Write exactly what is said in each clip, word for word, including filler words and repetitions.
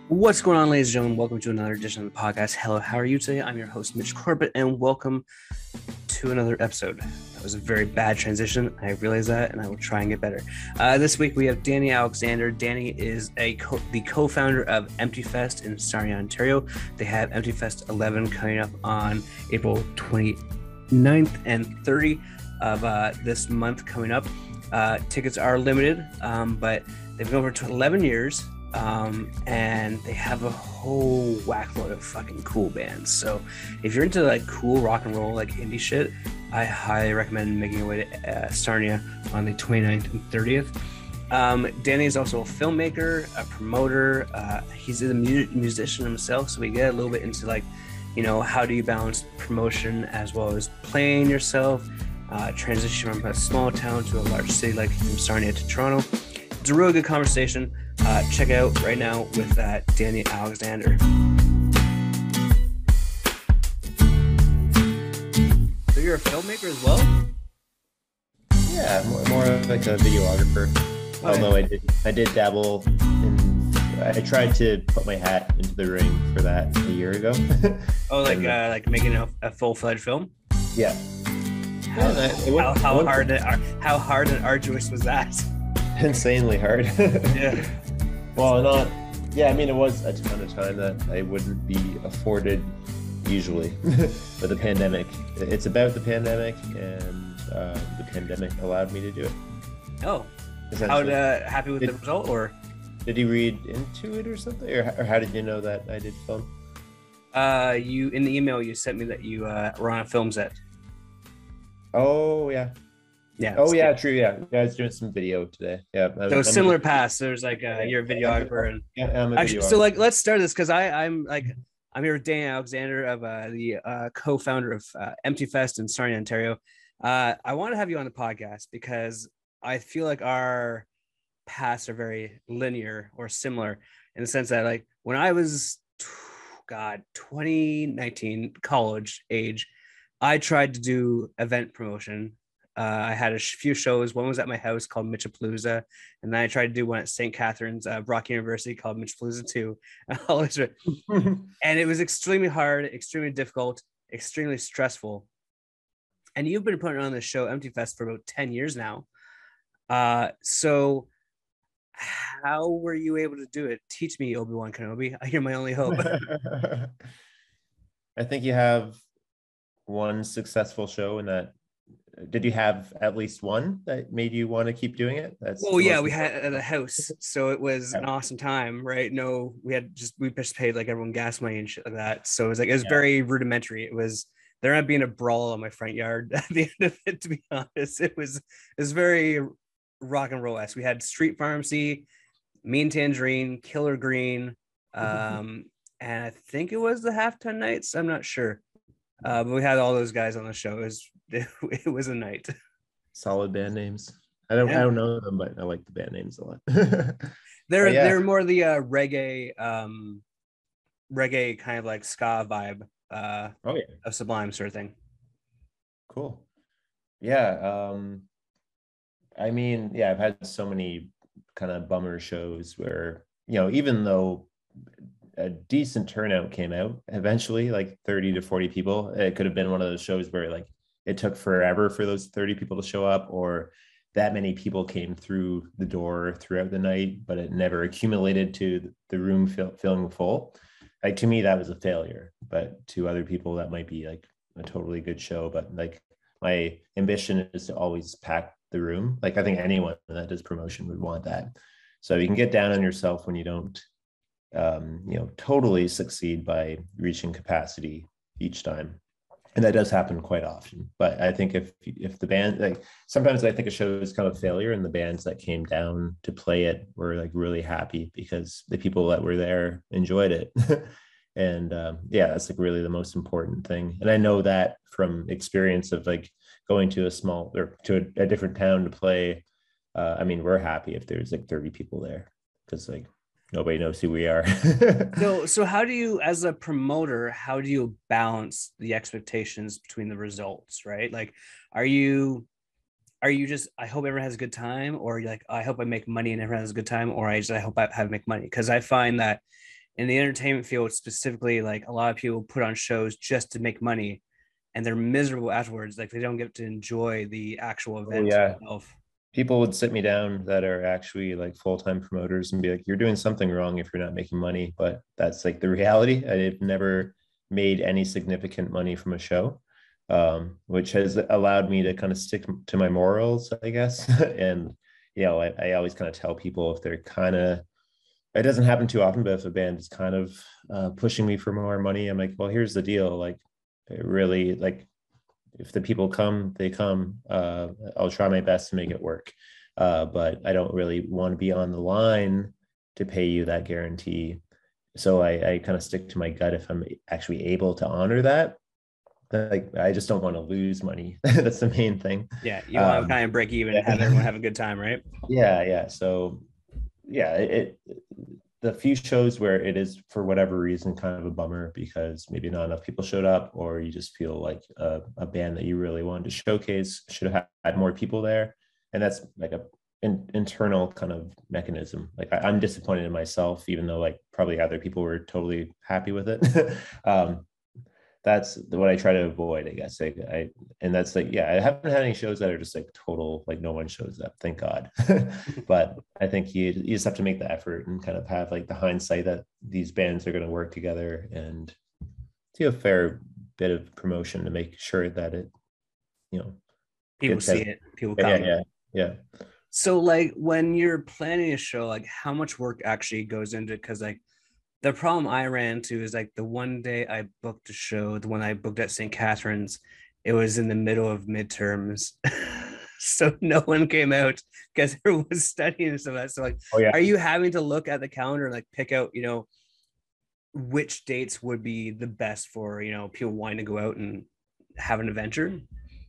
What's going on, ladies and gentlemen? Welcome to another edition of the podcast. Hello, how are you today? I'm your host, Mitch Corbett, and welcome to another episode. That was a very bad transition. I realize that, and I will try and get better. Uh, this week, we have Danny Alexander. Danny is a co- the co-founder of Empty Fest in Sarnia, Ontario. They have Empty Fest eleven coming up on April twenty-ninth and thirtieth of uh, this month coming up. Uh, tickets are limited, um, but they've been over to eleven years. Um, and they have a whole whack load of fucking cool bands. So if you're into like cool rock and roll, like indie shit, I highly recommend making your way to uh, Sarnia on the twenty-ninth and thirtieth. Um, Danny is also a filmmaker, a promoter. Uh, he's a mu- musician himself. So we get a little bit into like, you know, how do you balance promotion as well as playing yourself, uh, transition from a small town to a large city like from Sarnia to Toronto. It's a really good conversation. Uh, check it out right now with uh, Danny Alexander. So you're a filmmaker as well? Yeah, more, more like a videographer. Okay. Although I did, I did dabble in. I tried to put my hat into the ring for that a year ago. Oh, like and, uh, like making a, a full-fledged film? Yeah. How, yeah, it went, how, how hard? And, how hard and arduous was that? Insanely hard. Yeah. Well, not, yeah, I mean, it was a ton of time that I wouldn't be afforded usually. But the pandemic, it's about the pandemic, and uh, the pandemic allowed me to do it. Oh, how uh, happy with did, the result, or? Did you read into it or something, or, or how did you know that I did film? Uh, you, in the email you sent me that you uh, were on a film set. Oh, yeah. Yeah. Oh yeah, true. Yeah, yeah. I was doing some video today. Yeah. I'm, so I'm similar a, paths. There's like uh, you're a videographer, and yeah, I'm a actually, videographer. so like let's start this because I I'm like I'm here with Danny Alexander of uh, the uh, co-founder of uh, Empty Fest in Sarnia, Ontario. Uh, I want to have you on the podcast because I feel like our paths are very linear or similar in the sense that like when I was, God, twenty nineteen college age, I tried to do event promotion. Uh, I had a few shows. One was at my house called Mitchapalooza, and then I tried to do one at Saint Catharines, uh, Brock University called Mitchapalooza two. And it was extremely hard, extremely difficult, extremely stressful. And you've been putting on this show, Empty Fest, for about ten years now. Uh, so how were you able to do it? Teach me, Obi-Wan Kenobi. You're my only hope. I think you have one successful show in that. Did you have at least one that made you want to keep doing it? That's well, yeah, we had at a house, so it was yeah. an awesome time, right? No, we had just we just paid like everyone gas money and shit like that. So it was like it was yeah. very rudimentary. It was there not being a brawl in my front yard at the end of it. To be honest, it was it was very rock and roll-esque. We had Street Pharmacy, Mean Tangerine, Killer Green, um, and I think it was the Halftime Nights. I'm not sure. Uh, but we had all those guys on the show. It was, it, it was a night. Solid band names. I don't yeah. I don't know them, but I like the band names a lot. they're yeah. they're more the uh, reggae, um, reggae kind of like ska vibe. Uh, oh yeah, of Sublime sort of thing. Cool. Yeah. Um, I mean, yeah, I've had so many kind of bummer shows where, you know, even though a decent turnout came out eventually, like thirty to forty people. It could have been one of those shows where like it took forever for those thirty people to show up, or that many people came through the door throughout the night, but it never accumulated to the room fill, filling full. Like to me, that was a failure, but to other people, that might be like a totally good show. But like my ambition is to always pack the room. Like I think anyone that does promotion would want that. So you can get down on yourself when you don't um you know totally succeed by reaching capacity each time, and that does happen quite often. But I think if if the band, like sometimes I think a show is kind of a failure and the bands that came down to play it were like really happy because the people that were there enjoyed it. And um, yeah, that's like really the most important thing. And I know that from experience of like going to a small or to a, a different town to play. uh I mean, we're happy if there's like thirty people there because like nobody knows who we are. so so how do you, as a promoter, how do you balance the expectations between the results, right? Like, are you are you just, I hope everyone has a good time, or you're like, I hope I make money and everyone has a good time, or I just I hope I have make money? Because I find that in the entertainment field specifically, like a lot of people put on shows just to make money, and they're miserable afterwards. Like they don't get to enjoy the actual Oh event yeah. itself. People would sit me down that are actually like full-time promoters and be like, you're doing something wrong if you're not making money. But that's like the reality. I've never made any significant money from a show, um, which has allowed me to kind of stick to my morals, I guess. And, you know, I, I always kind of tell people if they're kind of, it doesn't happen too often, but if a band is kind of uh, pushing me for more money, I'm like, well, here's the deal. Like, it really, like, if the people come, they come. Uh, I'll try my best to make it work. Uh, but I don't really want to be on the line to pay you that guarantee. So I, I kind of stick to my gut if I'm actually able to honor that. Like, I just don't want to lose money. That's the main thing. Yeah, you want to Um, kind of break even, yeah. have everyone have a good time, right? Yeah, yeah. So yeah, it, it the few shows where it is for whatever reason kind of a bummer because maybe not enough people showed up, or you just feel like a, a band that you really wanted to showcase should have had more people there, and that's like a an internal kind of mechanism. Like I, I'm disappointed in myself, even though like probably other people were totally happy with it. um, that's what I try to avoid, I guess. I, I and that's like, yeah, I haven't had any shows that are just like total, like no one shows up, thank God. But I think you, you just have to make the effort and kind of have like the hindsight that these bands are going to work together and do a fair bit of promotion to make sure that it, you know, People see as, it, people yeah, come. yeah, yeah. So like when you're planning a show, like how much work actually goes into it? Because like the problem I ran into is like the one day I booked a show, the one I booked at Saint Catharines, it was in the middle of midterms. So no one came out because everyone was studying and stuff like that. So like, Oh yeah. are you having to look at the calendar and like pick out, you know, which dates would be the best for, you know, people wanting to go out and have an adventure?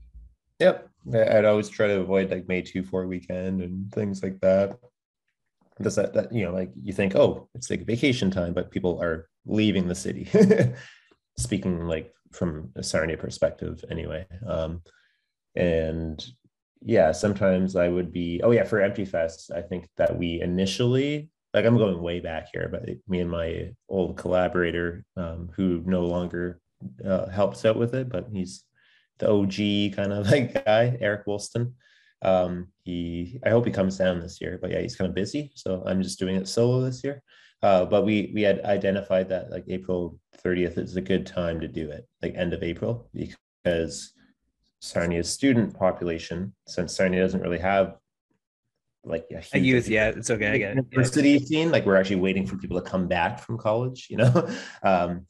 Yep. I'd always try to avoid like May two four weekend and things like that. Does that, that, you know, like you think, oh, it's like vacation time, but people are leaving the city. Speaking like from a Sarnia perspective anyway. Um, and yeah, sometimes I would be, oh yeah, for Empty Fest, I think that we initially, like I'm going way back here, but me and my old collaborator, um, who no longer uh, helps out with it, but he's the O G kind of like guy, Eric Woolston. Um, he, I hope he comes down this year, but yeah, he's kind of busy, so I'm just doing it solo this year. Uh, but we we had identified that like April thirtieth is a good time to do it, like end of April, because Sarnia's student population, since Sarnia doesn't really have like a A huge youth, yeah, it's okay. I get it. Yeah. university scene, like we're actually waiting for people to come back from college, you know. um,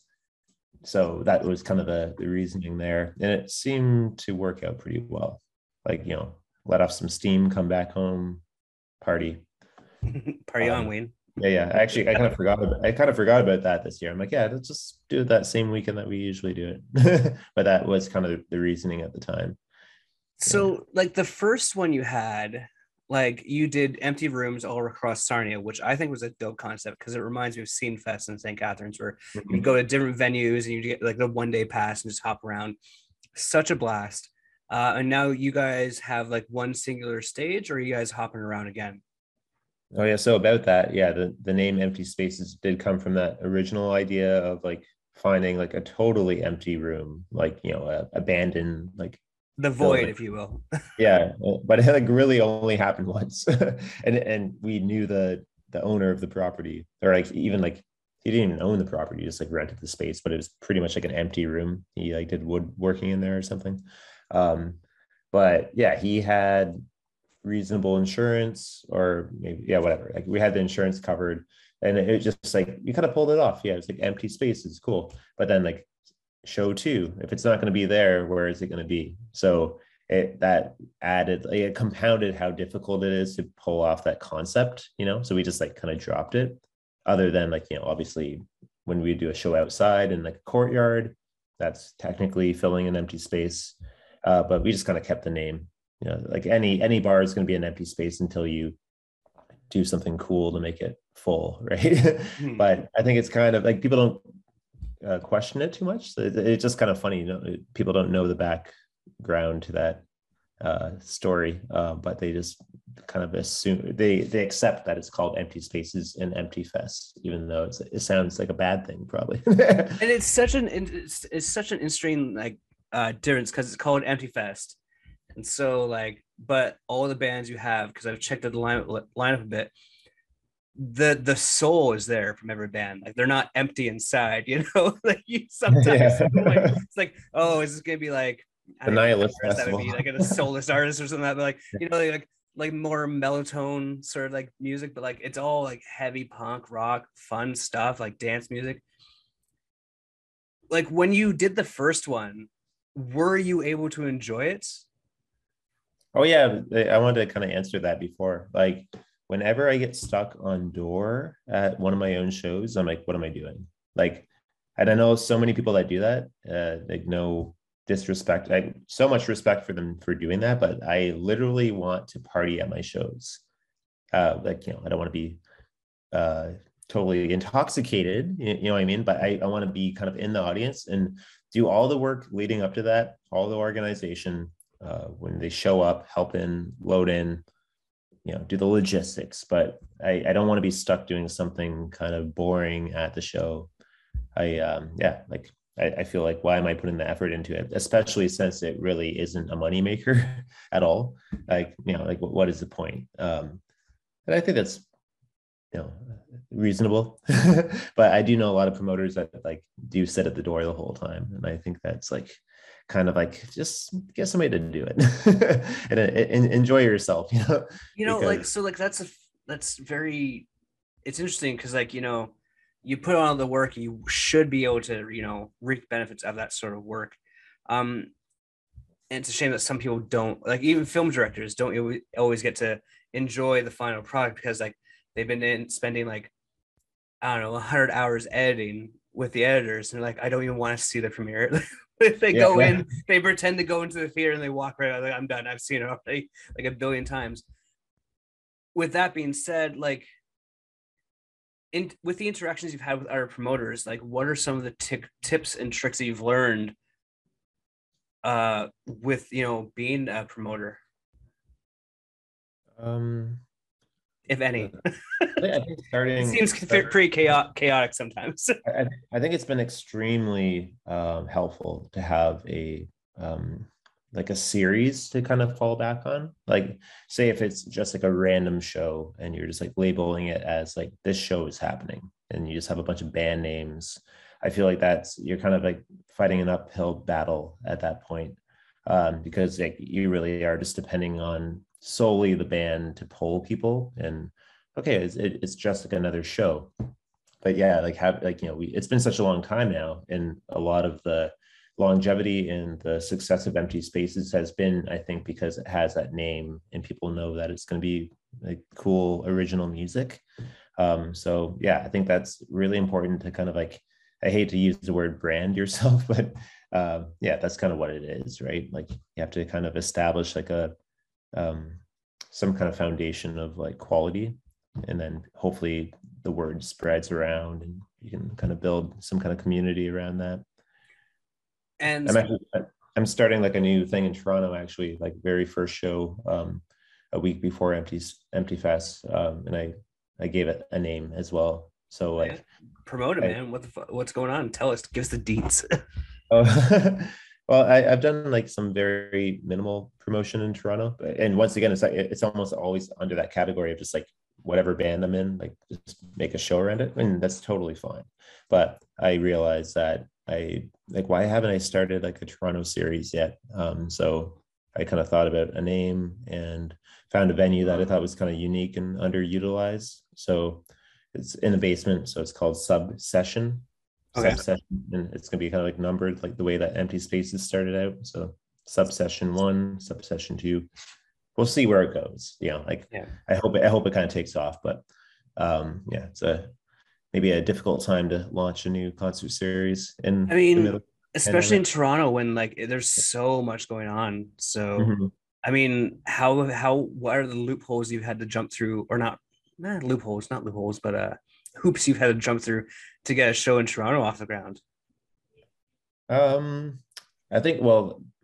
so that was kind of the, the reasoning there, and it seemed to work out pretty well. Like, you know, let off some steam, come back home, party. Party on, Um, Wayne. yeah, yeah. Actually, I kind of forgot. About, I kind of forgot about that this year. I'm like, yeah, let's just do it that same weekend that we usually do it. But that was kind of the reasoning at the time. So, Yeah. like the first one you had, like you did empty rooms all across Sarnia, which I think was a dope concept because it reminds me of Scene Fest in Saint Catharines, where you Mhm. go to different venues and you get like the one day pass and just hop around. Such a blast. Uh, and now you guys have like one singular stage, or are you guys hopping around again? Oh yeah. So about that, yeah, the the name Empty Spaces did come from that original idea of like finding like a totally empty room, like, you know, a abandoned like The void, building. if you will. Yeah, but it like really only happened once, and and we knew the the owner of the property, or like even like he didn't even own the property, he just like rented the space, but it was pretty much like an empty room. He like did woodworking in there or something. Um, but yeah, he had reasonable insurance, or maybe yeah, whatever. Like we had the insurance covered, and it, it just like you kind of pulled it off. Yeah, it's like empty spaces, cool. But then like show two, if it's not going to be there, where is it going to be? So it that added, like, it compounded how difficult it is to pull off that concept, you know. So we just like kind of dropped it. Other than like, you know, obviously when we do a show outside in like a courtyard, that's technically filling an empty space. Uh, but we just kind of kept the name. You know, like any any bar is going to be an empty space until you do something cool to make it full, right? Hmm. But I think it's kind of like people don't uh, question it too much. So it, it's just kind of funny, you know, people don't know the background to that uh, story, uh, but they just kind of assume they they accept that it's called Empty Spaces and Empty Fest, even though it's, it sounds like a bad thing probably. And it's such an it's, it's such an interesting like uh difference because it's called Empty Fest, and so like, but all the bands you have, because I've checked out the line lineup a bit, the the soul is there from every band. Like they're not empty inside, you know. Like you sometimes Yeah. like, it's like, oh, is this gonna be like I The don't know Nihilist what that would Festival. be like a soulless artist or something like that, but like you know like like more mellow-tone sort of like music, but like it's all like heavy punk rock fun stuff like dance music. Like when you did the first one, were you able to enjoy it? Oh yeah, I wanted to kind of answer that before. Like whenever I get stuck on door at one of my own shows, I'm like, what am I doing? Like, and I know so many people that do that. Uh, like no disrespect, like so much respect for them for doing that, but I literally want to party at my shows. Uh, like you know, I don't want to be uh, totally intoxicated, you, you know what I mean? But I, I want to be kind of in the audience and do all the work leading up to that, all the organization. Uh, when they show up, help in, load in, you know, do the logistics. But I, I don't want to be stuck doing something kind of boring at the show. I, um, yeah, like I, I feel like why am I putting the effort into it, especially since it really isn't a moneymaker at all. Like, you know, like what, what is the point? Um, and I think that's, you know, reasonable. But I do know a lot of promoters that like do sit at the door the whole time, and I think that's like kind of like just get somebody to do it and, and enjoy yourself, you know. You know, Because like so like that's a that's very it's interesting because like you know you put on the work, you should be able to you know reap benefits of that sort of work. Um, and it's a shame that some people don't, like even film directors don't always get to enjoy the final product because like they've been in spending like I don't know one hundred hours editing with the editors, and they're like, I don't even want to see the premiere. If they yeah, go yeah. in, they pretend to go into the theater and they walk right out. Like, I'm done. I've seen it already like a billion times. With that being said, like in with the interactions you've had with other promoters, like what are some of the t- tips and tricks that you've learned uh with you know being a promoter, um if any? I think It starting seems pretty chaotic, chaotic sometimes. I, I think it's been extremely um, helpful to have a um, like a series to kind of fall back on. Like, say if it's just like a random show and you're just like labeling it as like this show is happening, and you just have a bunch of band names. I feel like that's you're kind of like fighting an uphill battle at that point, um, because like you really are just depending on solely the band to pull people. And okay, it's, it, it's just like another show. But yeah, like have like you know we it's been such a long time now, and a lot of the longevity and the success of Empty Spaces has been, I think, because it has that name and people know that it's going to be like cool original music. Um, so yeah, I think that's really important to kind of like, I hate to use the word brand yourself, but uh, yeah, that's kind of what it is, right? Like you have to kind of establish like a um, some kind of foundation of like quality, and then hopefully the word spreads around and you can kind of build some kind of community around that. And I'm actually I'm starting like a new thing in Toronto, actually, like very first show, um, a week before Empty Empty Fest, um, and I I gave it a name as well. So like promote it, I, man. What the fu- what's going on? Tell us. Give us the deets. oh, well, I, I've done like some very minimal promotion in Toronto, and once again, it's like it's almost always under that category of just like whatever band I'm in, like just make a show around it, and that's totally fine. But I realized that I like why haven't I started like a Toronto series yet? Um, so I kind of thought about a name and found a venue that I thought was kind of unique and underutilized. So it's in the basement, so it's called Sub Session. Okay. Subsession, and it's gonna be kind of like numbered, like the way that Empty Spaces started out. So subsession one, subsession two. We'll see where it goes. You know, like Yeah. I hope it, I hope it kind of takes off. But um, yeah, it's a maybe a difficult time to launch a new concert series in I the mean, middle. especially in Toronto when like there's so much going on. So, Mm-hmm. I mean, how how what are the loopholes you've had to jump through, or not? Not loopholes, not loopholes, but uh, hoops you've had to jump through to get a show in Toronto off the ground. Um, I think well,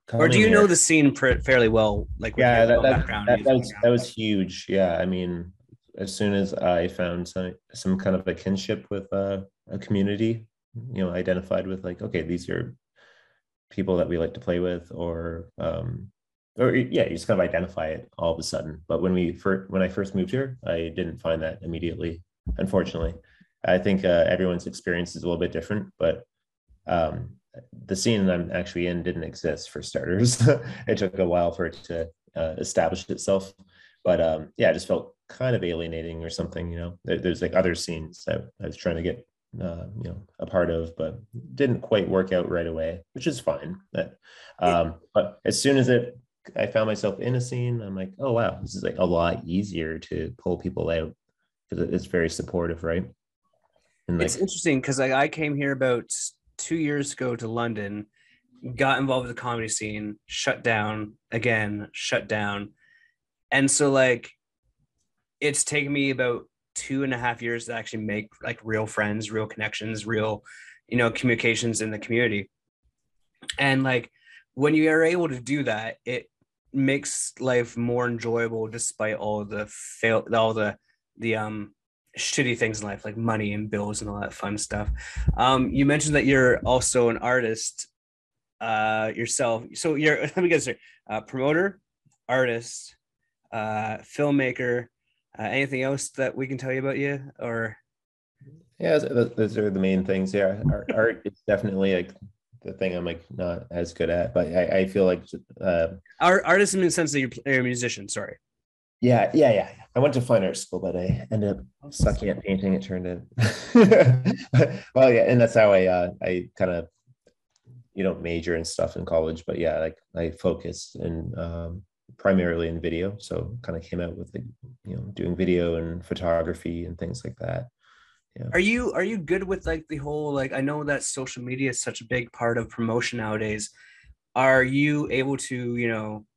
Or do coming you know here. the scene pr- fairly well, like with Yeah, your that, own that background, that that music was that background? was huge. Yeah, I mean, as soon as I found some some kind of a kinship with uh, a community, you know, identified with like, okay, these are people that we like to play with, or um, or yeah, you just kind of identify it all of a sudden. But when we first when I first moved here, I didn't find that immediately. Unfortunately, I think uh, everyone's experience is a little bit different, but um, the scene I'm actually in didn't exist for starters. It took a while for it to uh, establish itself, but um, yeah, it just felt kind of alienating or something. You know, there, there's like other scenes that I was trying to get uh, you know a part of, but didn't quite work out right away, which is fine. But It, um, but as soon as it, I found myself in a scene, I'm like, oh wow, this is like a lot easier to pull people out because it's very supportive, right? And it's like, interesting because like I came here about two years ago to London, got involved with the comedy scene, shut down again, shut down, and so like it's taken me about two and a half years to actually make like real friends, real connections, real, you know, communications in the community. And like when you are able to do that, it makes life more enjoyable despite all the fail, all the the um shitty things in life like money and bills and all that fun stuff. Um, you mentioned that you're also an artist uh yourself. So you're let me guess here, uh, promoter, artist, uh, filmmaker. Uh, anything else that we can tell you about you? Or yeah, those are the main things. Yeah, art, art is definitely like the thing I'm like not as good at, but I, I feel like uh, art, artist in the sense that you're, you're a musician. Sorry. yeah, yeah, yeah. I went to fine art school, but I ended up sucking at painting. It turned out. Well, yeah, and that's how I uh, I kind of you know major and stuff in college. But yeah, like I focused in um, primarily in video, so kind of came out with like you know doing video and photography and things like that. Yeah. Are you are you good with like the whole like I know that social media is such a big part of promotion nowadays. Are you able to, you know,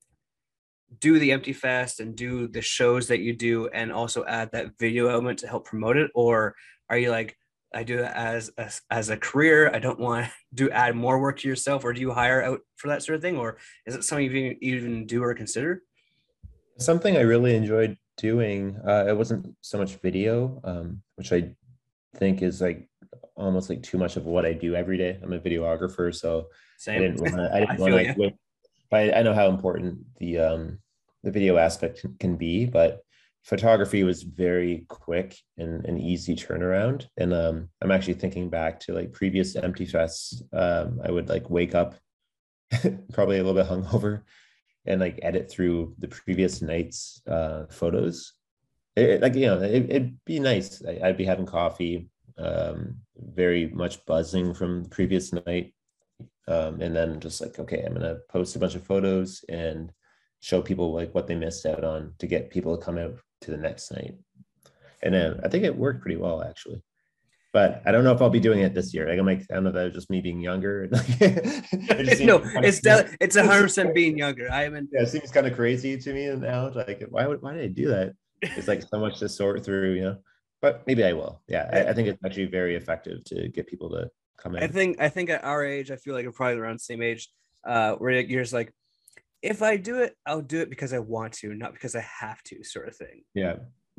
do the Empty Fest and do the shows that you do and also add that video element to help promote it? Or are you like, I do that as a, as a career. I don't want to do add more work to yourself, or do you hire out for that sort of thing? Or is it something you even do or consider? Something I really enjoyed doing. Uh, it wasn't so much video, um, which I think is like almost like too much of what I do every day. I'm a videographer, so I Same. didn't want to. I I didn't want feel to like you. wait. But I, I know how important the um the video aspect can be, but photography was very quick and an easy turnaround. And um, I'm actually thinking back to like previous Empty Fests. Um, I would like wake up probably a little bit hungover and like edit through the previous night's uh, photos. It, it- like you know, it, it'd be nice. I, I'd be having coffee, um, very much buzzing from the previous night, um, and then just like, okay, I'm gonna post a bunch of photos and show people like what they missed out on to get people to come out to the next night. And then I think it worked pretty well actually. But I don't know if I'll be doing it this year. Like I'm like, I don't know if that was just me being younger. It just seems No, kind it's of, de- it's a hundred percent being younger. I haven't. yeah, it seems kind of crazy to me now. Like, why would why did I do that? It's like so much to sort through, you know. But maybe I will. Yeah, I, I think it's actually very effective to get people to come I out. think I think at our age, I feel like we're probably around the same age, uh, where you're just like, if I do it, I'll do it because I want to, not because I have to, sort of thing. Yeah.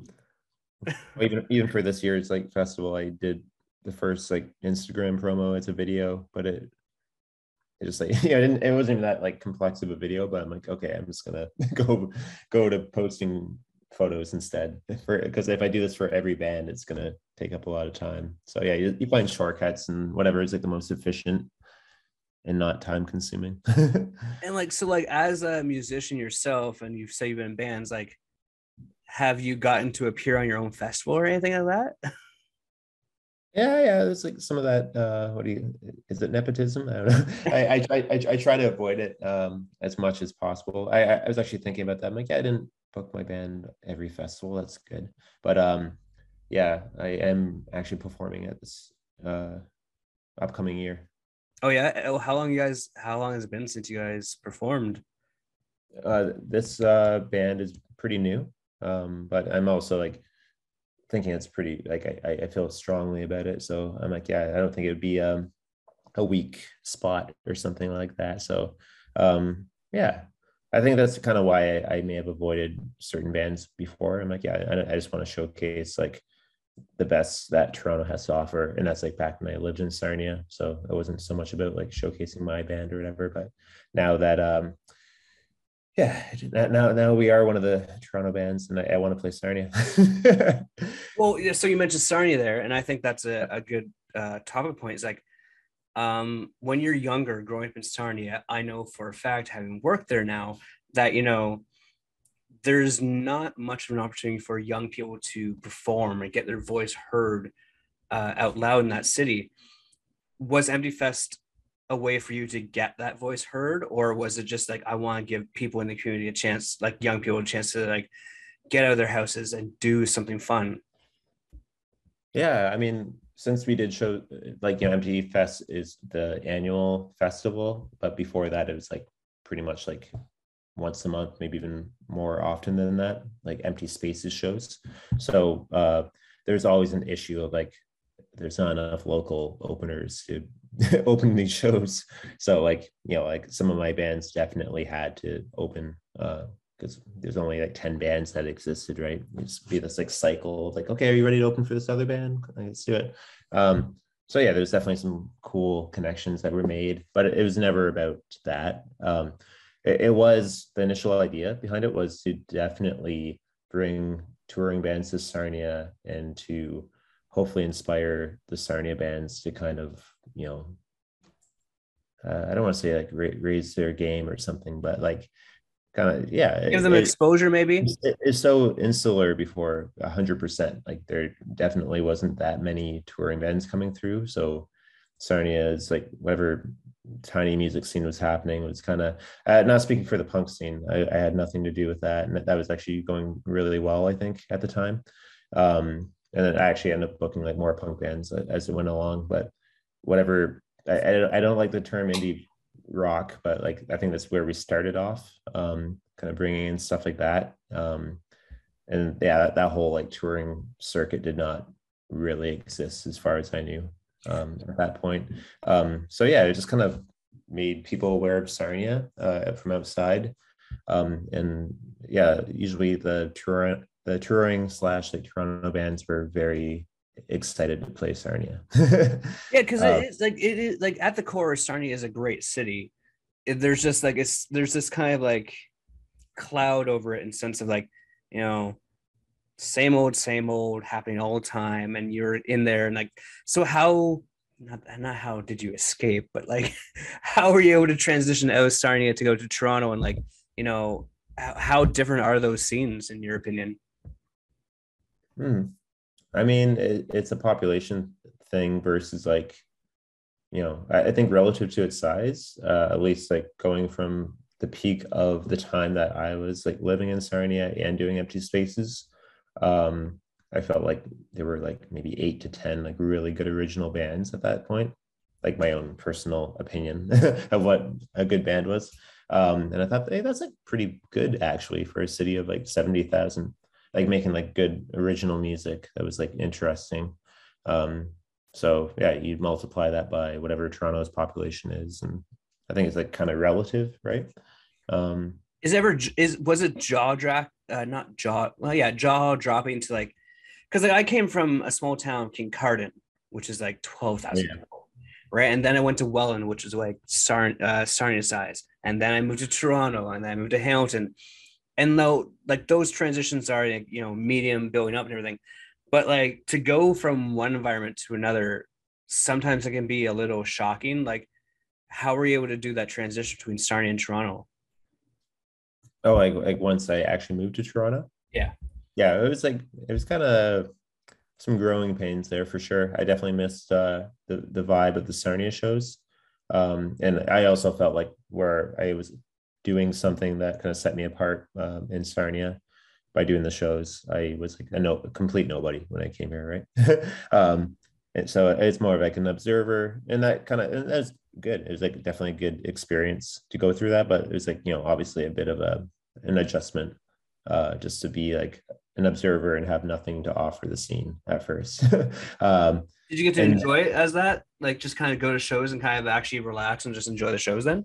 Well, even even for this year's like festival, I did the first like Instagram promo. It's a video, but it it just like yeah, it, didn't, it wasn't even that like complex of a video. But I'm like, okay, I'm just gonna go go to posting photos instead for because if I do this for every band, it's gonna take up a lot of time. So yeah, you, you find shortcuts and whatever is like the most efficient and not time consuming. And like, so like as a musician yourself, and you've said you've been in bands, like, have you gotten to appear on your own festival or anything like that? Yeah, yeah, there's like some of that. Uh, what do you? Is it nepotism? I don't know. I I try I, I try to avoid it um as much as possible. I I was actually thinking about that. I'm like, yeah, I didn't book my band every festival. That's good, but um, yeah, I am actually performing at this uh upcoming year. Oh yeah. Oh, how long you guys? How long has it been since you guys performed? Uh, this uh band is pretty new, um, but I'm also like thinking it's pretty like I I feel strongly about it. So I'm like, yeah, I don't think it would be um a weak spot or something like that. So Um, yeah, I think that's kind of why I, I may have avoided certain bands before. I'm like, yeah, I, I just want to showcase like the best that Toronto has to offer. And that's like back when I lived in Sarnia. So it wasn't so much about like showcasing my band or whatever. But now that um yeah, now now we are one of the Toronto bands and I, I want to play Sarnia. Well, yeah, so you mentioned Sarnia there, and I think that's a, a good uh, topic point. It's like um, when you're younger, growing up in Sarnia, I know for a fact, having worked there now, that you know there's not much of an opportunity for young people to perform and get their voice heard uh, out loud in that city. Was Empty Fest a way for you to get that voice heard, or was it just like I want to give people in the community a chance, like young people, a chance to like get out of their houses and do something fun? Yeah, I mean, since we did show like you know, M T V Fest is the annual festival, but before that it was like pretty much like once a month, maybe even more often than that, like empty spaces shows. So uh there's always an issue of like there's not enough local openers to open these shows. So like, you know, like some of my bands definitely had to open uh because there's only like ten bands that existed, right? It's be this like cycle of like, okay, are you ready to open for this other band? Let's do it. Um, so yeah, there's definitely some cool connections that were made, but it was never about that. Um, it, it was the initial idea behind it was to definitely bring touring bands to Sarnia and to hopefully inspire the Sarnia bands to kind of, you know, uh, I don't want to say like ra- raise their game or something, but like kind of yeah Give it, them it, exposure, maybe. it's so insular before one hundred percent. Like there definitely wasn't that many touring bands coming through, so Sarnia is like whatever tiny music scene was happening was kind of uh, not speaking for the punk scene. I, I had nothing to do with that, and that, that was actually going really well, I think, at the time. Um and then I actually ended up booking like more punk bands as it went along, but whatever. I, I don't I don't like the term indie rock, but like I think that's where we started off, um, kind of bringing in stuff like that. Um, and yeah, that, that whole like touring circuit did not really exist as far as I knew um, at that point. Um, so yeah, it just kind of made people aware of Sarnia uh, from outside. Um, and yeah, usually the tour the touring slash like Toronto bands were very excited to play Sarnia. Yeah, because um, it's like it is like at the core, Sarnia is a great city. It, there's just like it's there's this kind of like cloud over it in sense of like, you know, same old, same old happening all the time, and you're in there and like so how not not how did you escape, but like how were you able to transition out of Sarnia to go to Toronto and like, you know, how, how different are those scenes in your opinion? hmm. I mean, it, it's a population thing versus like, you know, I, I think relative to its size, uh, at least like going from the peak of the time that I was like living in Sarnia and doing empty spaces, um, I felt like there were like maybe eight to ten like really good original bands at that point, like my own personal opinion of what a good band was. Um, and I thought, hey, that's like pretty good actually for a city of like seventy thousand, like making like good original music that was like interesting. Um, so yeah, you multiply that by whatever Toronto's population is, and I think it's like kind of relative, right? Um, Is ever is was it jaw drop uh, not jaw well yeah jaw dropping to like because like I came from a small town Kincardine, which is like twelve thousand yeah. people, right? And then I went to Welland, which is like Sar- uh, Sarnia size, and then I moved to Toronto, and then I moved to Hamilton. And though like those transitions are like, you know, medium building up and everything, but like to go from one environment to another, sometimes it can be a little shocking. Like, how were you able to do that transition between Sarnia and Toronto? Oh, like like once I actually moved to Toronto, Yeah. yeah, it was like it was kind of some growing pains there for sure. I definitely missed uh, the the vibe of the Sarnia shows, um, and I also felt like where I was doing something that kind of set me apart um, in Sarnia by doing the shows. I was like a no a complete nobody when I came here, right? um, and so it's more of like an observer, and that kind of and that's good. It was like definitely a good experience to go through that, but it was like you know obviously a bit of a an adjustment uh, just to be like an observer and have nothing to offer the scene at first. um, Did you get to and enjoy it as that? Like just kind of go to shows and kind of actually relax and just enjoy the shows then?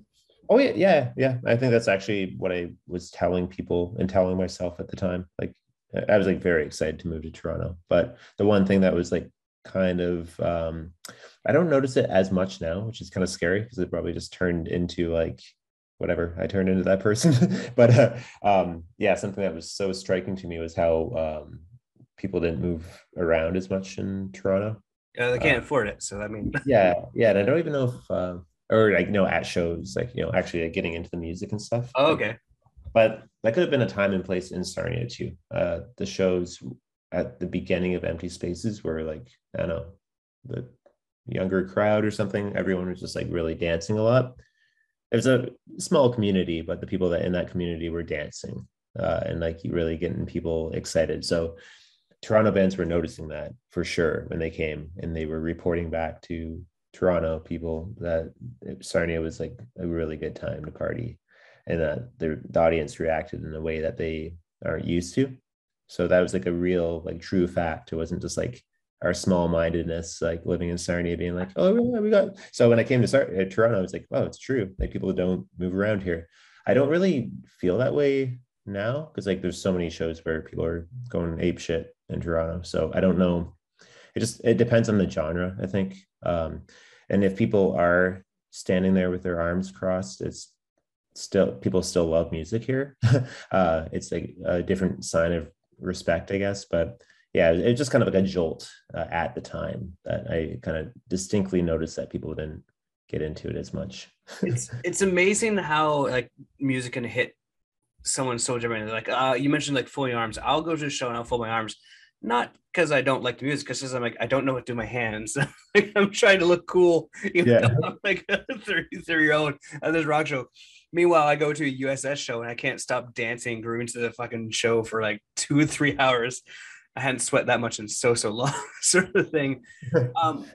Oh yeah, yeah, yeah. I think that's actually what I was telling people and telling myself at the time. Like I was like very excited to move to Toronto. But the one thing that was like kind of um I don't notice it as much now, which is kind of scary because it probably just turned into like whatever I turned into that person. But uh, um yeah, something that was so striking to me was how um people didn't move around as much in Toronto. Uh, they Uh, can't afford it, so I mean, yeah, yeah, and I don't even know if uh, or like, you know, at shows, like, you know, actually like getting into the music and stuff. oh, Like, okay. but that could have been a time and place in Sarnia too. Uh, the shows at the beginning of Empty Spaces were like, I don't know, the younger crowd or something. Everyone was just like really dancing a lot. It was a small community, but the people that in that community were dancing uh, and like really getting people excited. So Toronto bands were noticing that for sure when they came, and they were reporting back to Toronto people that Sarnia was like a really good time to party, and that the, the audience reacted in a way that they aren't used to. So that was like a real, like, true fact. It wasn't just like our small mindedness, like living in Sarnia, being like, oh yeah, we got. So when I came to Sar- uh, Toronto, I was like, oh, it's true. Like people don't move around here. I don't really feel that way now because like there's so many shows where people are going ape shit in Toronto. So I don't know. It just it depends on the genre, I think. Um, and if people are standing there with their arms crossed, it's still people still love music here. uh, it's like a different sign of respect, I guess. But yeah, it was just kind of like a jolt uh, at the time that I kind of distinctly noticed that people didn't get into it as much. It's it's amazing how like music can hit someone so different. Like uh, you mentioned, like folding arms. I'll go to a show and I'll fold my arms, not because I don't like the music, because I'm like I don't know what to do with my hands. Like, I'm trying to look cool, you know, Yeah. I'm like a thirty-three year old at this rock show. Meanwhile, I go to a U S S show and I can't stop dancing, grooving to the fucking show for like two or three hours. I hadn't sweat that much in so so long, sort of thing. Um,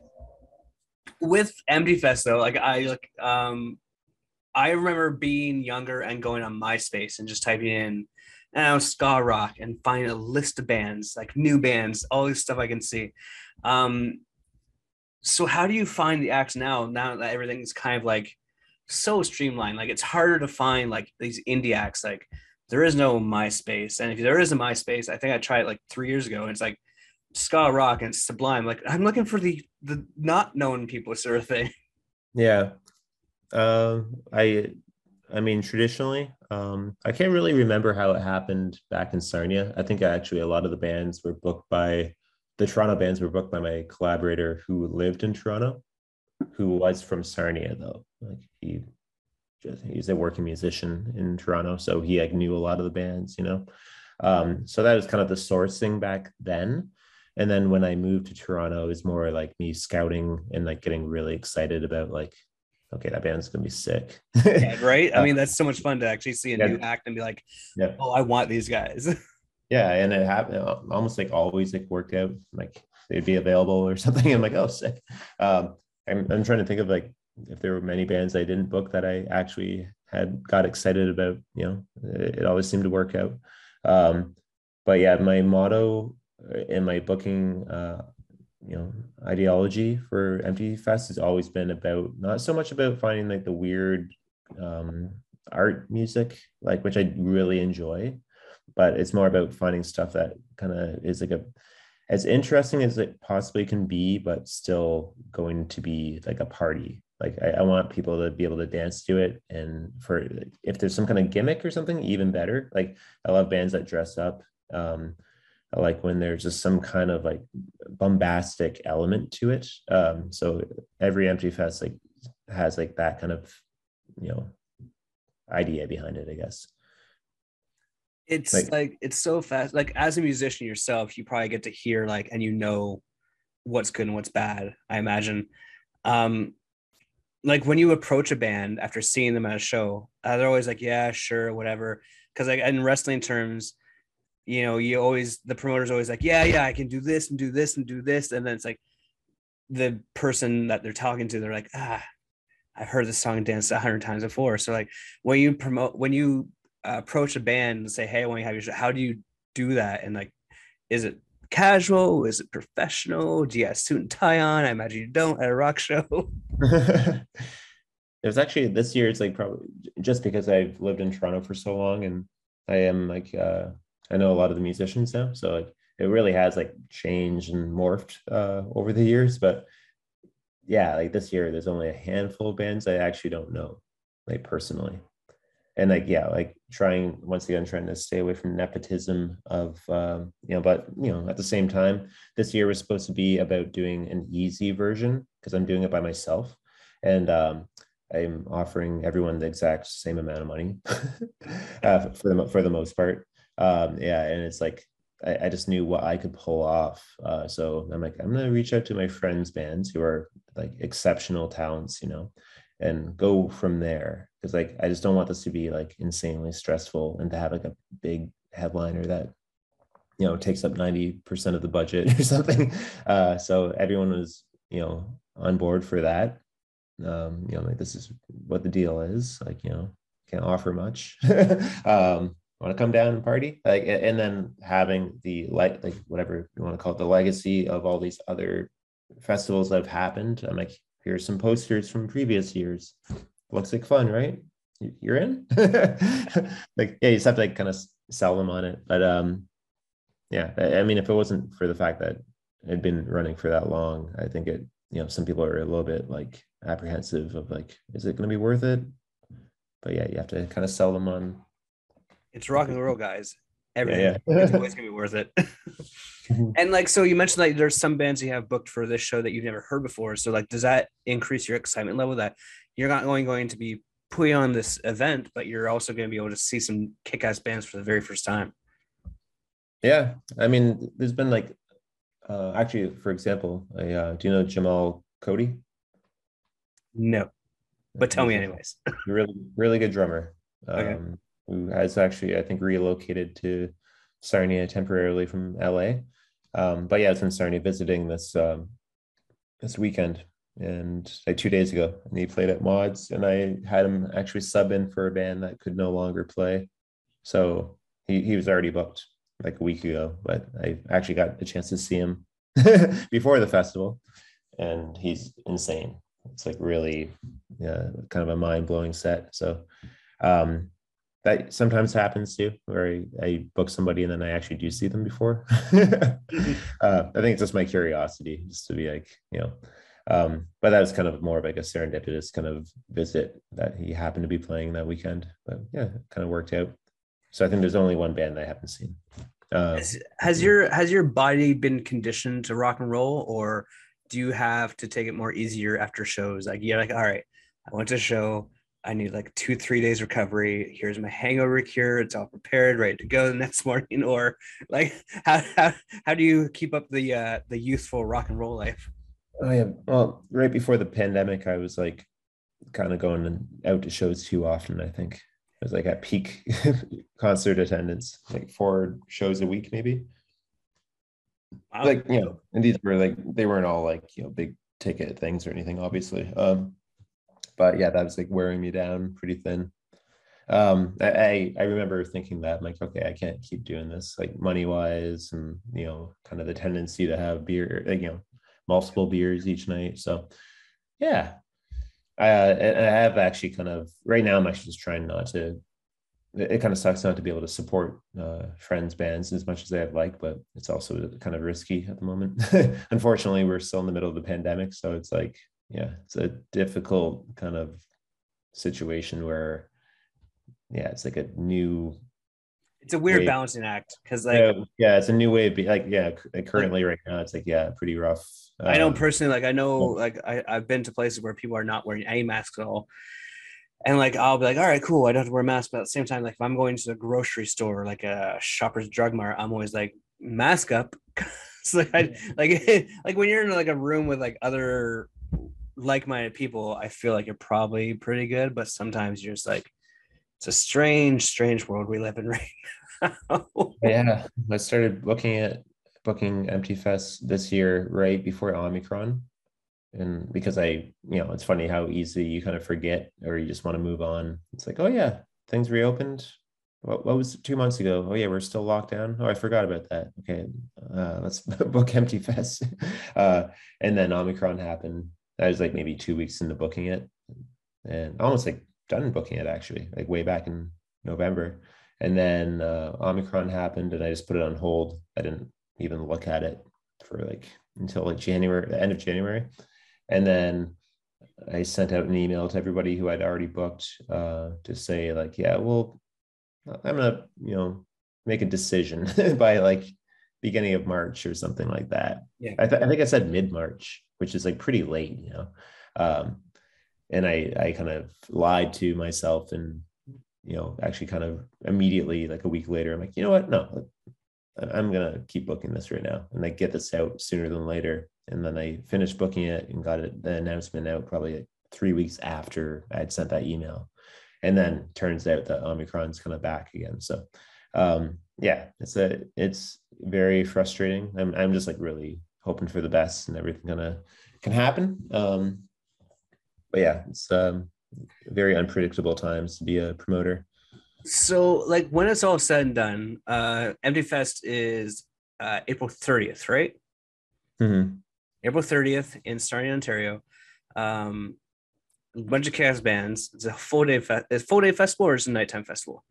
with Empty Fest though, like I like um I remember being younger and going on MySpace and just typing in, and I was ska rock and finding a list of bands, like new bands, all this stuff I can see. Um, so how do you find the acts now? Now that everything is kind of like so streamlined, like it's harder to find like these indie acts. Like there is no MySpace, and if there is a MySpace, I think I tried it like three years ago, and it's like ska rock and it's Sublime. Like I'm looking for the the not known people sort of thing. Yeah. Um, I I mean, traditionally, um, I can't really remember how it happened back in Sarnia. I think actually a lot of the bands were booked by the Toronto bands were booked by my collaborator who lived in Toronto, who was from Sarnia though. Like he just he's a working musician in Toronto, so he like knew a lot of the bands, you know. Um, so that was kind of the sourcing back then. And then when I moved to Toronto, it was more like me scouting and like getting really excited about like, okay, that band's gonna be sick. Yeah, right. I uh, mean, that's so much fun to actually see a yeah, new act and be like, yeah, oh, I want these guys. yeah, and it happened almost like always like worked out. Like they'd be available or something. I'm like, oh, sick. Um, I'm I'm trying to think of like if there were many bands I didn't book that I actually had got excited about. You know, it, it always seemed to work out. Um, but yeah, my motto in my booking, uh, you know, ideology for Empty Fest has always been about not so much about finding like the weird um, art music, like which I really enjoy, but it's more about finding stuff that kind of is like a as interesting as it possibly can be, but still going to be like a party. Like I, I want people to be able to dance to it, and for if there's some kind of gimmick or something, even better. Like I love bands that dress up. Um, I like when there's just some kind of like bombastic element to it. Um, so every Empty Fest like has like that kind of, you know, idea behind it, I guess. It's Like like it's so fast. Like as a musician yourself, you probably get to hear like and you know what's good and what's bad, I imagine. Um, like when you approach a band after seeing them at a show, uh, they're always like, yeah, sure, whatever. Because like in wrestling terms, you know, you always the promoter's always like, yeah, yeah, I can do this and do this and do this, and then it's like the person that they're talking to, they're like, ah, I've heard this song and danced a hundred times before. So like when you promote, when you uh, approach a band and say, hey, I want you to have your show, how do you do that? And like, is it casual? Is it professional? Do you have a suit and tie on? I imagine you don't at a rock show. It was actually this year. It's like probably just because I've lived in Toronto for so long, and I am like uh, I know a lot of the musicians now, so like it really has like changed and morphed uh, over the years. But yeah, like this year, there's only a handful of bands I actually don't know, like personally. And like yeah, like trying once again trying to stay away from nepotism of um, you know, but you know, at the same time, this year was supposed to be about doing an easy version because I'm doing it by myself, and um, I'm offering everyone the exact same amount of money uh, for the for the most part. Um, yeah, and it's like I, I just knew what I could pull off. Uh, so I'm like, I'm gonna reach out to my friends' bands who are like exceptional talents, you know, and go from there. Because like I just don't want this to be like insanely stressful and to have like a big headliner that you know takes up ninety percent of the budget or something. Uh, so everyone was you know on board for that. Um, you know, like this is what the deal is. Like you know, can't offer much. um, want to come down and party like and then having the like like whatever you want to call it the legacy of all these other festivals that have happened. I'm like, here's some posters from previous years. Looks like fun, right? You're in. Like yeah, you just have to like kind of sell them on it. But um yeah, I mean if it wasn't for the fact that it had been running for that long, I think it you know some people are a little bit like apprehensive of like, is it going to be worth it? But yeah, you have to kind of sell them on It's rock and roll, guys. Everything. Yeah, yeah. It's always gonna be worth it. And like, so you mentioned that there's some bands you have booked for this show that you've never heard before. So like, does that increase your excitement level that you're not only going to be putting on this event, but you're also going to be able to see some kick-ass bands for the very first time? Yeah, I mean, there's been like, uh, actually, for example, I, uh, do you know Jamal Cody? No, but tell He's me a anyways. really, really good drummer. Okay. Um, who has actually, I think, relocated to Sarnia temporarily from L A. Um, but yeah, I was in Sarnia visiting this um, this weekend and like two days ago, and he played at Mods, and I had him actually sub in for a band that could no longer play. So he he was already booked like a week ago, but I actually got a chance to see him before the festival, and he's insane. It's like really, yeah, kind of a mind blowing set. So um, that sometimes happens too, where I, I book somebody and then I actually do see them before. uh, I think it's just my curiosity, just to be like, you know. Um, but that was kind of more of like a serendipitous kind of visit that he happened to be playing that weekend. But yeah, it kind of worked out. So I think there's only one band that I haven't seen. Uh, has, has your has your body been conditioned to rock and roll, or do you have to take it more easier after shows? Like you're like, all right, I went to a show. I need like two, three days recovery. Here's my hangover cure. It's all prepared, ready to go the next morning. Or like, how how, how do you keep up the uh, the youthful rock and roll life? oh yeah, well, right before the pandemic, I was like kind of going out to shows too often. I think it was like at peak concert attendance, like four shows a week, maybe. Wow. Like you know, and these were like they weren't all like you know big ticket things or anything, obviously. Um, but yeah, that was like wearing me down pretty thin. Um, I I remember thinking that I'm like, okay, I can't keep doing this, like money wise, and you know, kind of the tendency to have beer, like, you know, multiple beers each night. So yeah, I I have actually kind of right now I'm actually just trying not to. It kind of sucks not to be able to support uh, friends' bands as much as I'd like, but it's also kind of risky at the moment. Unfortunately, we're still in the middle of the pandemic, so it's like, yeah, it's a difficult kind of situation where, yeah, it's like a new. It's a weird way. balancing act because, like, Yeah, yeah, it's a new way of being. Like, yeah, currently like, right now, it's like, yeah, pretty rough. I know Um, personally, like, I know, like, I, I've been to places where people are not wearing any masks at all. And like, I'll be like, all right, cool. I don't have to wear a mask. But at the same time, like if I'm going to the grocery store, like a Shoppers Drug Mart, I'm always like, mask up. So like, I, like, like when you're in like a room with like other like-minded people, I feel like you're probably pretty good. But sometimes you're just like, it's a strange, strange world we live in right now. yeah, I started looking at booking Empty Fest this year right before Omicron. And because I, you know, it's funny how easy you kind of forget or you just want to move on. It's like, oh yeah, things reopened. What, what was it, two months ago? Oh yeah, we're still locked down. Oh, I forgot about that. Okay, uh, let's book Empty Fest. Uh, and then Omicron happened. I was like maybe two weeks into booking it. and almost like done booking it actually, like way back in November. And then uh, Omicron happened, and I just put it on hold. I didn't even look at it for like until like January, the end of January, and then I sent out an email to everybody who I'd already booked uh, to say like, yeah, well, I'm gonna, you know, make a decision by like beginning of March or something like that. Yeah. I, th- I think I said mid March, which is like pretty late, you know. Um, and I I kind of lied to myself, and you know, actually kind of immediately like a week later, I'm like, you know what, no, I'm gonna keep booking this right now and like get this out sooner than later. And then I finished booking it and got it the announcement out probably like three weeks after I had sent that email. And then turns out that Omicron's kind of back again. So um yeah, it's a it's very frustrating. I'm I'm just like really hoping for the best and everything gonna can happen. Um but yeah, it's um very unpredictable times to be a promoter. So, like, when it's all said and done, uh, Empty Fest is uh, April thirtieth, right? Mm-hmm. April thirtieth in Sarnia, Ontario. Um, a bunch of cast bands. It's a full day fest. It's full day festival or is it a nighttime festival?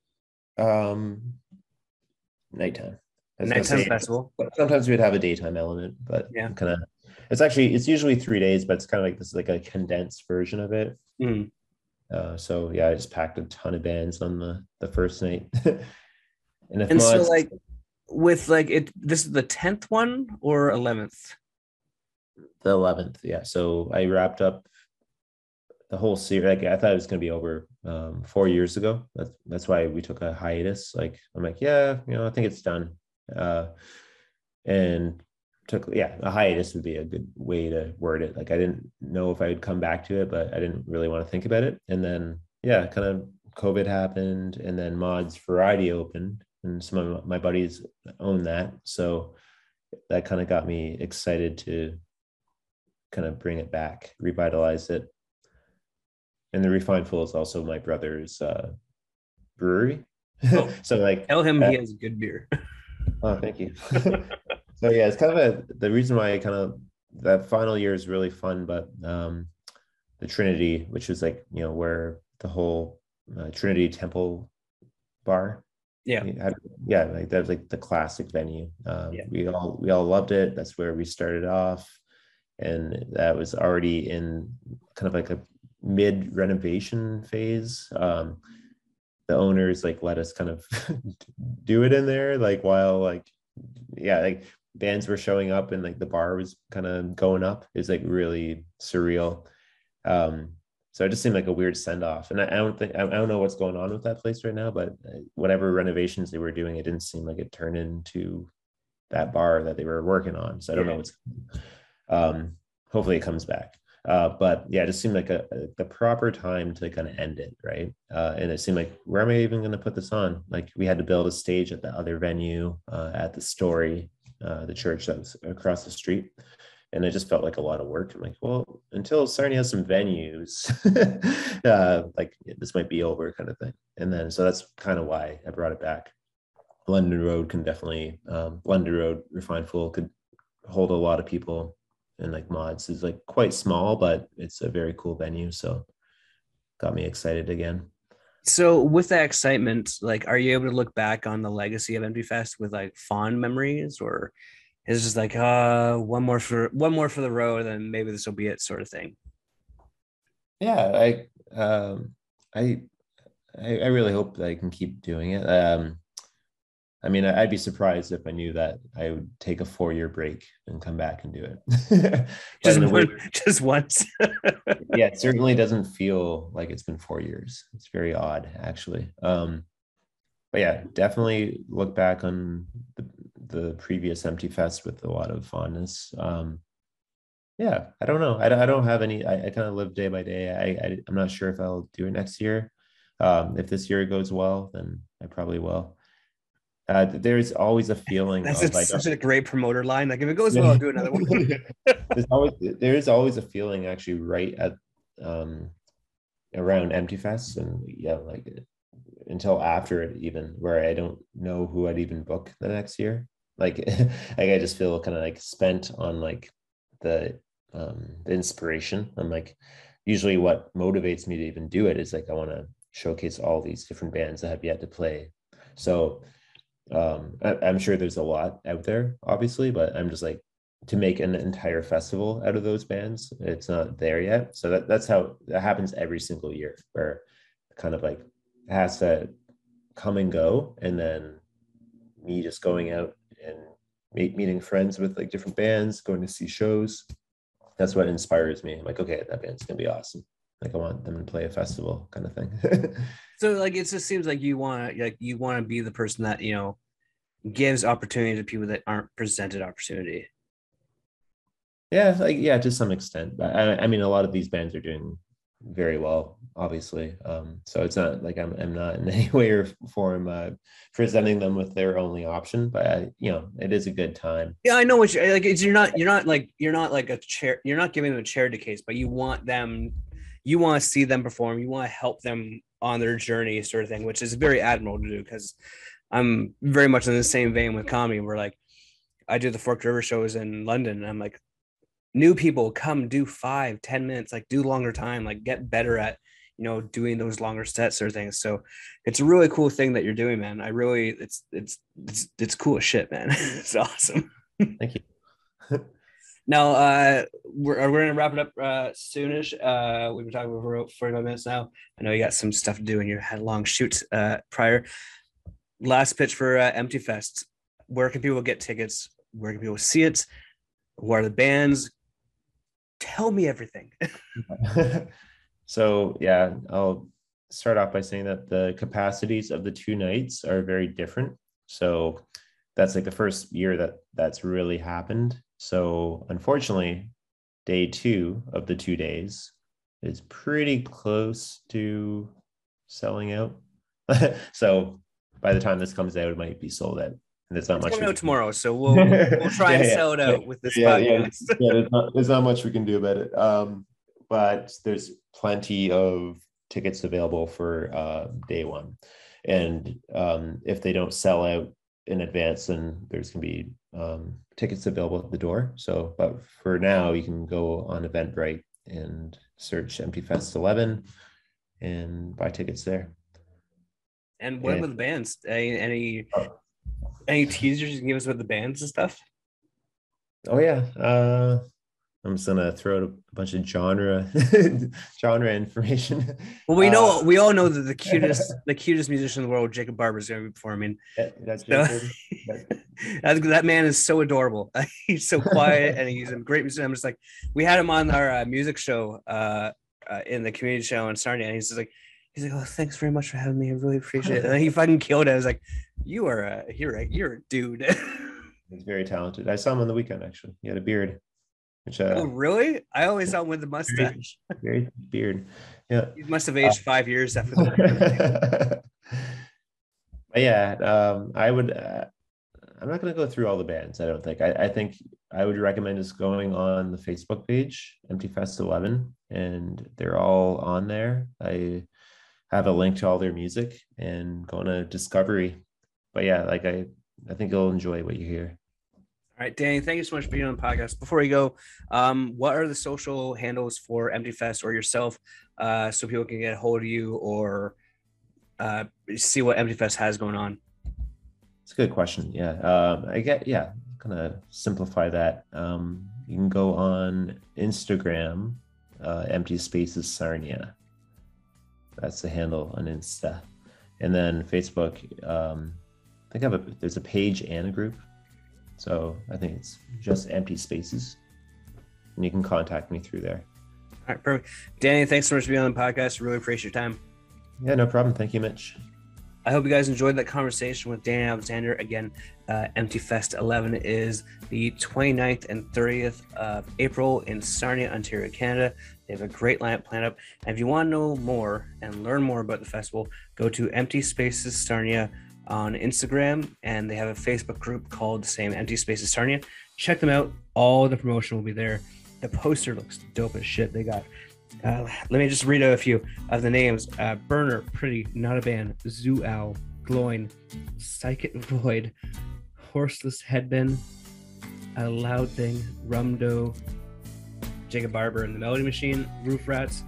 Um, nighttime. I was gonna Nighttime say festival. sometimes we'd have a daytime element, but Yeah. kind of it's actually it's usually three days, but it's kind of like this like a condensed version of it. Mm. Uh, so yeah, I just packed a ton of bands on the the first night. And if And so, mods, like, with like it, this is the tenth one or eleventh? the eleventh, yeah. So I wrapped up the whole series. Like I thought it was going to be over um, four years ago. That's that's why we took a hiatus. Like I'm like, yeah, you know, I think it's done. Uh, and took yeah, a hiatus would be a good way to word it. Like I didn't know if I would come back to it, but I didn't really want to think about it. And then yeah, kind of COVID happened, and then Mods Variety opened, and some of my buddies own that. So that kind of got me excited to kind of bring it back, revitalize it. And the Refined Fool is also my brother's uh, brewery. Oh, so like, tell him uh, he has good beer. oh, thank you. So yeah, it's kind of a the reason why I kind of that final year is really fun, but um, the Trinity, which is like you know where the whole uh, Trinity Temple bar, Yeah, had, yeah, like that's like the classic venue. Um, yeah. We all we all loved it. That's where we started off, and that was already in kind of like a mid renovation phase. Um, the owners like let us kind of do it in there, like while like yeah, like bands were showing up and like the bar was kind of going up. It's like really surreal. Um, so it just seemed like a weird send off, and I, I don't think I, I don't know what's going on with that place right now, but whatever renovations they were doing, it didn't seem like it turned into that bar that they were working on. So I don't Yeah. know what's. Um, hopefully it comes back. Uh, but yeah, it just seemed like a, a the proper time to kind of end it, right? Uh, and it seemed like, where am I even going to put this on? Like we had to build a stage at the other venue, uh, at the Story, uh, the church that was across the street, and it just felt like a lot of work. I'm like, well, until Sarnia has some venues, uh, like this might be over, kind of thing. And then so that's kind of why I brought it back. London Road can definitely, um, London Road Refined Fool could hold a lot of people. And like Mods is like quite small, but it's a very cool venue. So got me excited again. So with that excitement, like, are you able to look back on the legacy of Empty Fest with like fond memories, or is it just like, uh, one more for one more for the road, and maybe this will be it, sort of thing? Yeah, I um I I, I really hope that I can keep doing it. Um I mean, I'd be surprised if I knew that I would take a four-year break and come back and do it. Just one, one, just once. yeah, it certainly doesn't feel like it's been four years. It's very odd, actually. Um, but yeah, definitely look back on the, the previous Empty Fest with a lot of fondness. Um, yeah, I don't know. I, I don't have any. I, I kind of live day by day. I, I I'm not sure if I'll do it next year. Um, if this year goes well, then I probably will. Uh, there's always a feeling That's of a, I such don't. a great promoter line. Like, if it goes well, I'll do another one. there's always there is always a feeling actually right at um around Empty Fest, and yeah, like until after it even, where I don't know who I'd even book the next year. Like, like I just feel kind of like spent on like the um the inspiration. I'm like, usually what motivates me to even do it is like I want to showcase all these different bands that have yet to play. So um, I, I'm sure there's a lot out there, obviously, but I'm just like, to make an entire festival out of those bands, it's not there yet. So that, that's how that happens every single year, where kind of like it has to come and go, and then me just going out and meet, meeting friends with like different bands, going to see shows. That's what inspires me. I'm like, okay, that band's gonna be awesome. Like I want them to play a festival, kind of thing. So like it just seems like you want to like you want to be the person that, you know, gives opportunity to people that aren't presented opportunity. Yeah, like yeah, to some extent. But I, I mean, a lot of these bands are doing very well, obviously. Um, so it's not like I'm I'm not in any way or form uh, presenting them with their only option. But I, you know, it is a good time. Yeah, I know what you're like. It's, you're not you're not like you're not like a chair. You're not giving them a charity case, but you want them. You want to see them perform. You want to help them on their journey, sort of thing, which is very admirable to do, because I'm very much in the same vein with comedy. Where like I do the Forked River shows in London, and I'm like, new people come do five, ten minutes, like do longer time, like get better at, you know, doing those longer sets or things. So it's a really cool thing that you're doing, man. I really, it's, it's, it's, it's cool as shit, man. It's awesome. Thank you. Now, uh, we're, we're going to wrap it up uh, soonish. Uh, we've been talking for forty-five minutes now. I know you got some stuff to do and you had a long shoot uh, prior. Last pitch for uh, Empty Fest. Where can people get tickets? Where can people see it? What are the bands? Tell me everything. So yeah, I'll start off by saying that the capacities of the two nights are very different. So that's like the first year that that's really happened. So unfortunately, day two of the two days is pretty close to selling out. So by the time this comes out, it might be sold out. And there's not it's much coming out tomorrow, so we'll we'll try yeah, and yeah. sell it out with this yeah, podcast. Yeah, yeah there's, not, there's not much we can do about it. Um, but there's plenty of tickets available for uh, day one. And um, if they don't sell out in advance, then there's going to be um, tickets available at the door. So, but for now, you can go on Eventbrite and search Empty Fest eleven and buy tickets there. And what and, about the bands? Any any, oh. any teasers you can give us about the bands and stuff? Oh yeah, uh, I'm just gonna throw out a bunch of genre genre information. Well, we know uh, we all know that the cutest the cutest musician in the world, Jacob Barber, is going to be performing. Yeah, that's so, that, that man is so adorable. He's so quiet and he's a great musician. I'm just like, we had him on our uh, music show uh, uh, in the community show in Sarnia, and he's just like. He's like, oh, thanks very much for having me. I really appreciate it. And then he fucking killed it. I was like, you are a, you're a, you're a dude. He's very talented. I saw him on the weekend, actually. He had a beard. Which, uh, oh, really? I always saw him with the mustache. Very, very beard. Yeah. He must have aged uh, five years after that. But yeah, um, I would, uh, I'm not going to go through all the bands, I don't think. I, I think I would recommend just going on the Facebook page, Empty Fest eleven, and they're all on there. I have a link to all their music and go on a discovery. But yeah, like I, I think you'll enjoy what you hear. All right, Danny, thank you so much for being on the podcast. Before we go, um, what are the social handles for Empty Fest or yourself, uh, so people can get a hold of you or uh, see what Empty Fest has going on? It's a good question. Yeah, um, I get. Yeah, gonna simplify that. Um, you can go on Instagram, uh, Empty Spaces Sarnia. That's the handle on Insta, and then Facebook. Um, I think I have a there's a page and a group, so I think it's just Empty Spaces, and you can contact me through there. All right, perfect. Danny, thanks so much for being on the podcast. Really appreciate your time. Yeah, no problem. Thank you, Mitch. I hope you guys enjoyed that conversation with Danny Alexander. Again, uh, Empty Fest eleven is the twenty-ninth and thirtieth of April in Sarnia, Ontario, Canada. They have a great lineup planned up. And if you want to know more and learn more about the festival, go to Empty Spaces Sarnia on Instagram, and they have a Facebook group called the same, Empty Spaces Sarnia. Check them out. All the promotion will be there. The poster looks dope as shit. They got Uh, let me just read out a few of the names. Uh, Burner, Pretty, Not a Band, Zoo Owl, Gloin, Psychic Void, Horseless Headband, A Loud Thing, Rumdo, Jacob Barber and the Melody Machine, Roof Rats,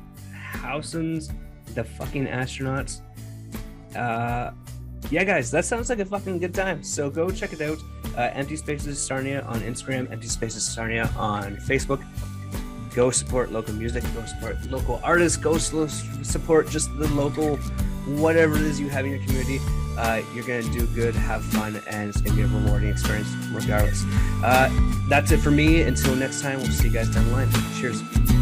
Howsons, the fucking astronauts. Uh, yeah, guys, that sounds like a fucking good time. So go check it out. Uh, Empty Spaces Sarnia on Instagram, Empty Spaces Sarnia on Facebook. Go support local music. Go support local artists. Go support just the local, whatever it is you have in your community. Uh, you're going to do good, have fun, and it's going to be a rewarding experience regardless. Uh, that's it for me. Until next time, we'll see you guys down the line. Cheers.